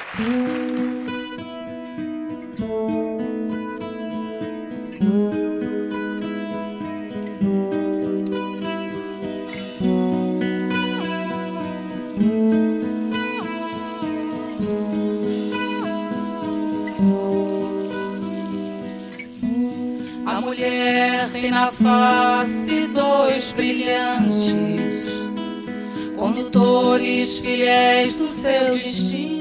A mulher tem na face dois brilhantes condutores fiéis do seu destino.